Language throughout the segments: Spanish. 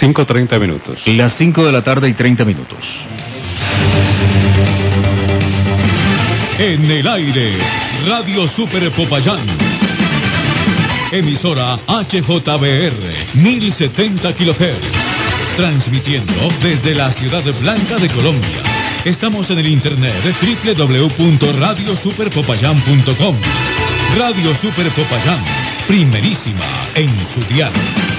5:30 minutos. Las 5 de la tarde y 30 minutos. En el aire, Radio Super Popayán. Emisora HJBR, 1070 kHz. Transmitiendo desde la Ciudad Blanca de Colombia. Estamos en el internet www.radiosuperpopayán.com. Radio Super Popayán, primerísima en su dial.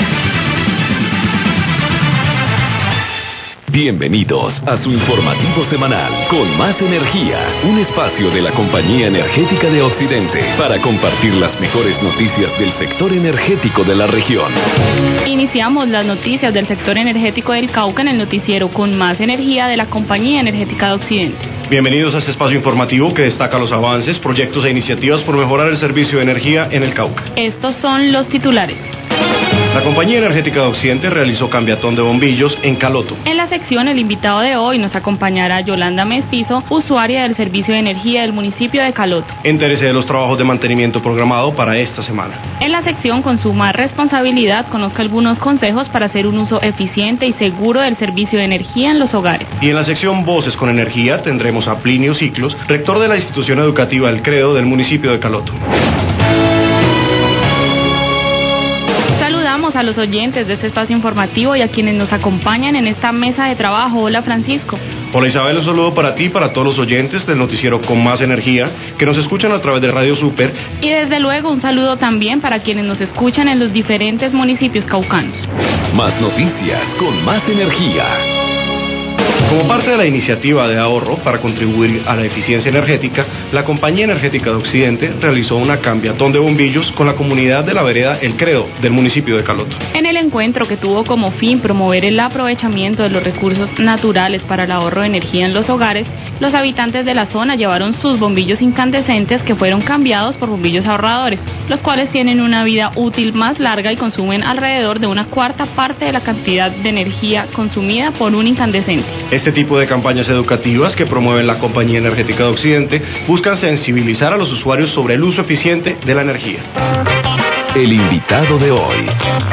Bienvenidos a su informativo semanal con más energía, un espacio de la Compañía Energética de Occidente para compartir las mejores noticias del sector energético de la región. Iniciamos las noticias del sector energético del Cauca en el noticiero con más energía de la Compañía Energética de Occidente. Bienvenidos a este espacio informativo que destaca los avances, proyectos e iniciativas por mejorar el servicio de energía en el Cauca. Estos son los titulares. La Compañía Energética de Occidente realizó cambiatón de bombillos en Caloto. En la sección, el invitado de hoy nos acompañará Yolanda Mestizo, usuaria del servicio de energía del municipio de Caloto. Entérese de los trabajos de mantenimiento programado para esta semana. En la sección, con su más responsabilidad, conozca algunos consejos para hacer un uso eficiente y seguro del servicio de energía en los hogares. Y en la sección Voces con Energía tendremos a Plinio Ciclos, rector de la institución educativa El Credo del municipio de Caloto. A los oyentes de este espacio informativo y a quienes nos acompañan en esta mesa de trabajo. Hola, Francisco. Hola, Isabel, un saludo para ti y para todos los oyentes del noticiero con más energía que nos escuchan a través de Radio Super. Y desde luego un saludo también para quienes nos escuchan en los diferentes municipios caucanos. Más noticias con más energía. Como parte de la iniciativa de ahorro para contribuir a la eficiencia energética, la Compañía Energética de Occidente realizó una cambiatón de bombillos con la comunidad de la vereda El Credo del municipio de Caloto. En el encuentro, que tuvo como fin promover el aprovechamiento de los recursos naturales para el ahorro de energía en los hogares, los habitantes de la zona llevaron sus bombillos incandescentes que fueron cambiados por bombillos ahorradores, los cuales tienen una vida útil más larga y consumen alrededor de 1/4 parte de la cantidad de energía consumida por un incandescente. Este tipo de campañas educativas que promueven la Compañía Energética de Occidente buscan sensibilizar a los usuarios sobre el uso eficiente de la energía. El invitado de hoy.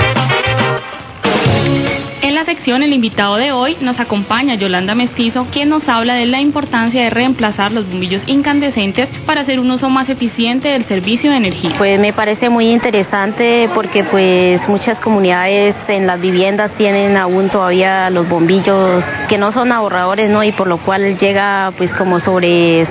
En la sección, el invitado de hoy nos acompaña Yolanda Mestizo, quien nos habla de la importancia de reemplazar los bombillos incandescentes para hacer un uso más eficiente del servicio de energía. Pues me parece muy interesante porque pues muchas comunidades en las viviendas tienen aún todavía los bombillos que no son ahorradores, ¿no? Y por lo cual llega pues como sobre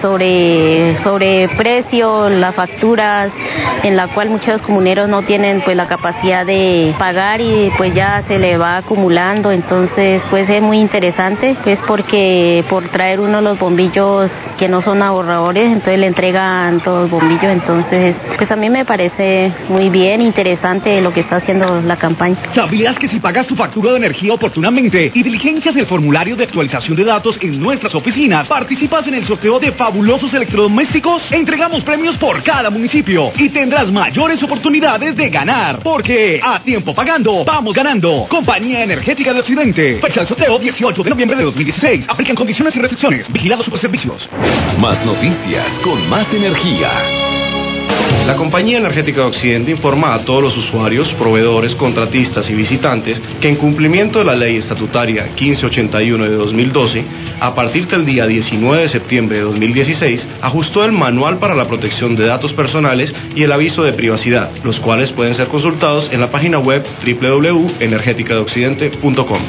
precio las facturas, en la cual muchos comuneros no tienen pues la capacidad de pagar y pues ya se le va acumulando. Entonces pues es muy interesante pues porque por traer uno de los bombillos que no son ahorradores, entonces le entregan todos los bombillos. Entonces pues a mí me parece muy bien, interesante lo que está haciendo la campaña. ¿Sabías que si pagas tu factura de energía oportunamente y diligencias el formulario de actualización de datos en nuestras oficinas, participas en el sorteo de fabulosos electrodomésticos? Entregamos premios por cada municipio y tendrás mayores oportunidades de ganar, porque a tiempo pagando vamos ganando. Compañía Energética de Occidente. Fecha del sorteo 18 de noviembre de 2016. Aplican condiciones y restricciones. Vigilados Superservicios. Más noticias con más energía. La Compañía Energética de Occidente informa a todos los usuarios, proveedores, contratistas y visitantes que en cumplimiento de la Ley Estatutaria 1581 de 2012, a partir del día 19 de septiembre de 2016, ajustó el Manual para la Protección de Datos Personales y el Aviso de Privacidad, los cuales pueden ser consultados en la página web www.energeticadeoccidente.com.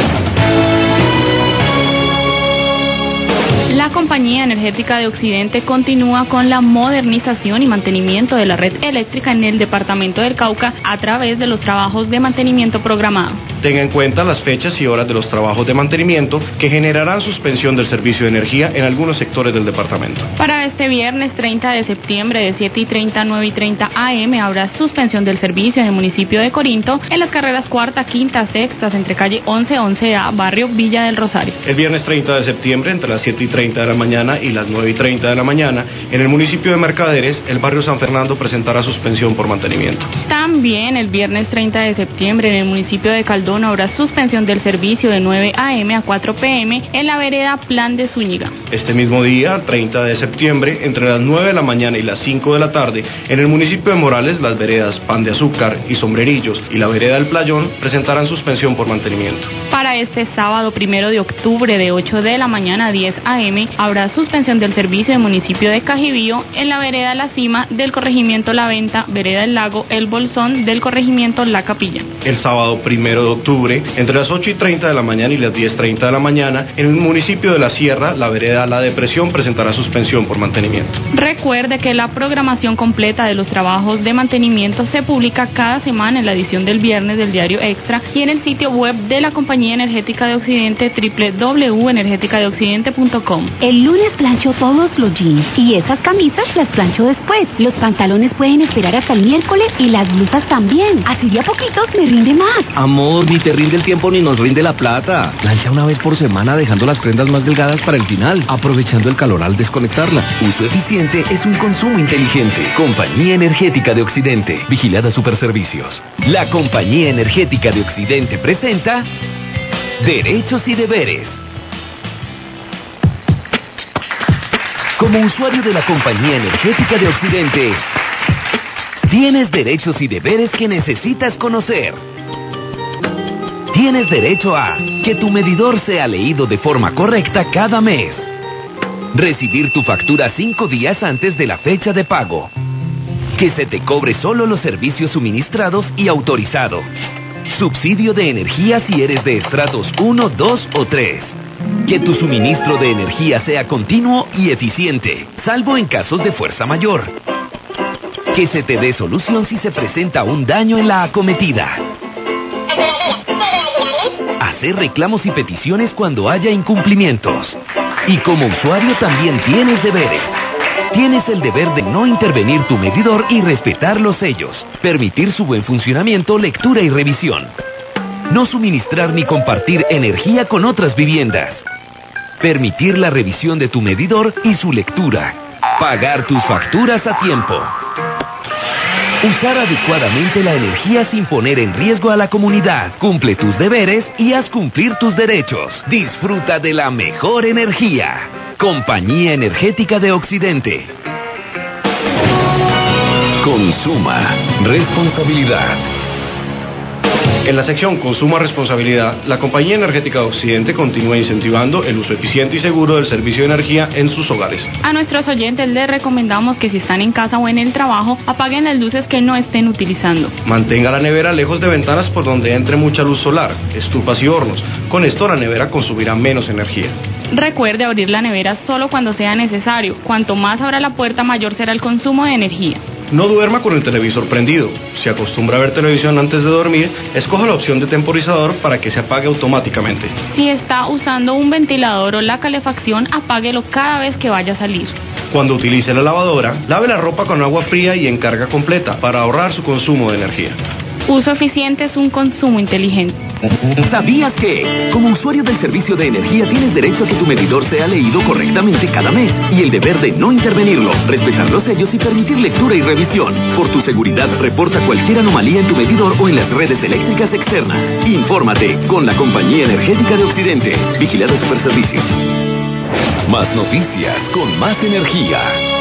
La Compañía Energética de Occidente continúa con la modernización y mantenimiento de la red eléctrica en el departamento del Cauca a través de los trabajos de mantenimiento programado. Tenga en cuenta las fechas y horas de los trabajos de mantenimiento que generarán suspensión del servicio de energía en algunos sectores del departamento. Para este viernes 30 de septiembre de 7:30 a 9:30 am habrá suspensión del servicio en el municipio de Corinto en las carreras cuarta, quinta, sextas entre calle 11-11A, barrio Villa del Rosario. El viernes 30 de septiembre entre las 7:30 de la mañana y las 9:30 de la mañana, en el municipio de Mercaderes, el barrio San Fernando presentará suspensión por mantenimiento. También el viernes 30 de septiembre en el municipio de Caldón 21 habrá suspensión del servicio de 9 a.m. a 4 p.m. en la vereda Plan de Zúñiga. Este mismo día, 30 de septiembre, entre las 9 de la mañana y las 5 de la tarde, en el municipio de Morales, las veredas Pan de Azúcar y Sombrerillos y la vereda El Playón presentarán suspensión por mantenimiento. Para este sábado 1 de octubre de 8 de la mañana a 10 a.m. habrá suspensión del servicio del municipio de Cajibío en la vereda La Cima del corregimiento La Venta, vereda El Lago, El Bolsón del corregimiento La Capilla. El sábado 1 de octubre, entre las 8:30 de la mañana y las 10:30 de la mañana, en el municipio de La Sierra, la vereda La Depresión presentará suspensión por mantenimiento. Recuerde que la programación completa de los trabajos de mantenimiento se publica cada semana en la edición del viernes del Diario Extra y en el sitio web de la Compañía Energética de Occidente, www.energeticadeoccidente.com. El lunes plancho todos los jeans y esas camisas las plancho después. Los pantalones pueden esperar hasta el miércoles y las blusas también. Así de a poquitos me rinde más. Amor, ni te rinde el tiempo ni nos rinde la plata. Plancha una vez por semana dejando las prendas más delgadas para el final, aprovechando el calor al desconectarla. Uso eficiente es un consumo inteligente. Compañía Energética de Occidente. Vigilada Superservicios. La Compañía Energética de Occidente presenta Derechos y Deberes. Como usuario de la Compañía Energética de Occidente, tienes derechos y deberes que necesitas conocer. Tienes derecho a que tu medidor sea leído de forma correcta cada mes. Recibir tu factura 5 días antes de la fecha de pago. Que se te cobre solo los servicios suministrados y autorizados. Subsidio de energía si eres de estratos 1, 2 o 3. Que tu suministro de energía sea continuo y eficiente, salvo en casos de fuerza mayor. Que se te dé solución si se presenta un daño en la acometida. Hacer reclamos y peticiones cuando haya incumplimientos. Y como usuario también tienes deberes. Tienes el deber de no intervenir tu medidor y respetar los sellos. Permitir su buen funcionamiento, lectura y revisión. No suministrar ni compartir energía con otras viviendas. Permitir la revisión de tu medidor y su lectura. Pagar tus facturas a tiempo. Usar adecuadamente la energía sin poner en riesgo a la comunidad. Cumple tus deberes y haz cumplir tus derechos. Disfruta de la mejor energía. Compañía Energética de Occidente. Consuma responsabilidad. En la sección Consuma Responsabilidad, la Compañía Energética de Occidente continúa incentivando el uso eficiente y seguro del servicio de energía en sus hogares. A nuestros oyentes les recomendamos que si están en casa o en el trabajo, apaguen las luces que no estén utilizando. Mantenga la nevera lejos de ventanas por donde entre mucha luz solar, estufas y hornos. Con esto la nevera consumirá menos energía. Recuerde abrir la nevera solo cuando sea necesario. Cuanto más abra la puerta, mayor será el consumo de energía. No duerma con el televisor prendido. Si acostumbra a ver televisión antes de dormir, escoja la opción de temporizador para que se apague automáticamente. Si está usando un ventilador o la calefacción, apáguelo cada vez que vaya a salir. Cuando utilice la lavadora, lave la ropa con agua fría y en carga completa para ahorrar su consumo de energía. Uso eficiente es un consumo inteligente. ¿Sabías que, como usuario del servicio de energía, tienes derecho a que tu medidor sea leído correctamente cada mes y el deber de no intervenirlo, respetar los sellos y permitir lectura y revisión? Por tu seguridad, reporta cualquier anomalía en tu medidor o en las redes eléctricas externas. Infórmate con la Compañía Energética de Occidente. Vigilada Superservicios. Más noticias con más energía.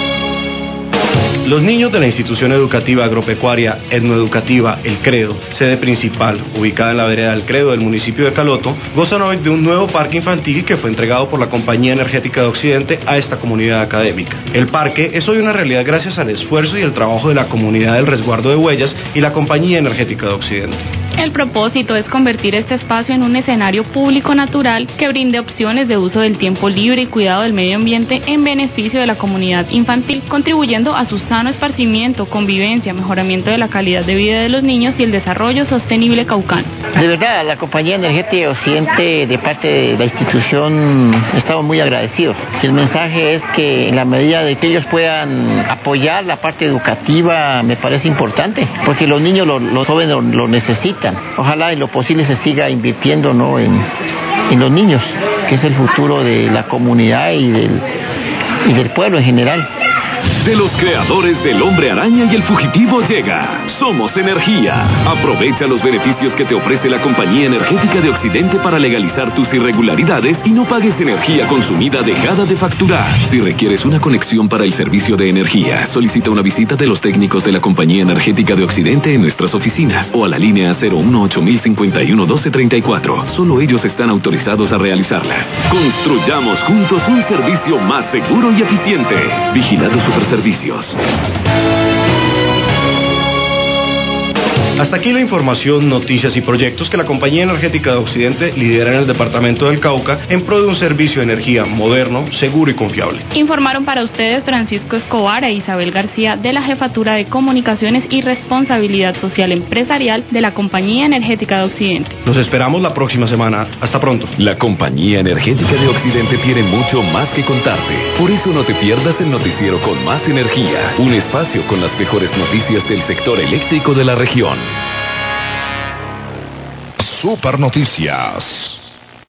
Los niños de la institución educativa agropecuaria etnoeducativa El Credo, sede principal, ubicada en la vereda El Credo del municipio de Caloto, gozan hoy de un nuevo parque infantil que fue entregado por la Compañía Energética de Occidente a esta comunidad académica. El parque es hoy una realidad gracias al esfuerzo y el trabajo de la comunidad del resguardo de huellas y la Compañía Energética de Occidente. El propósito es convertir este espacio en un escenario público natural que brinde opciones de uso del tiempo libre y cuidado del medio ambiente en beneficio de la comunidad infantil, contribuyendo a su sano esparcimiento, convivencia, mejoramiento de la calidad de vida de los niños y el desarrollo sostenible caucano. De verdad, la Compañía Energética de Occidente, de parte de la institución, estamos muy agradecidos. El mensaje es que en la medida de que ellos puedan apoyar la parte educativa, me parece importante, porque los niños, los jóvenes lo necesitan. Ojalá en lo posible se siga invirtiendo, ¿no?, en los niños, que es el futuro de la comunidad y del pueblo en general. De los creadores del Hombre Araña y el Fugitivo llega Somos Energía. Aprovecha los beneficios que te ofrece la Compañía Energética de Occidente para legalizar tus irregularidades y no pagues energía consumida dejada de facturar. Si requieres una conexión para el servicio de energía, solicita una visita de los técnicos de la Compañía Energética de Occidente en nuestras oficinas o a la línea 018-051-1234. Solo ellos están autorizados a realizarlas. Construyamos juntos un servicio más seguro y eficiente. Vigilado Superservicios. Hasta aquí la información, noticias y proyectos que la Compañía Energética de Occidente lidera en el departamento del Cauca en pro de un servicio de energía moderno, seguro y confiable. Informaron para ustedes Francisco Escobar e Isabel García de la Jefatura de Comunicaciones y Responsabilidad Social Empresarial de la Compañía Energética de Occidente. Los esperamos la próxima semana. Hasta pronto. La Compañía Energética de Occidente tiene mucho más que contarte. Por eso no te pierdas el noticiero Con Más Energía, un espacio con las mejores noticias del sector eléctrico de la región. Super Noticias.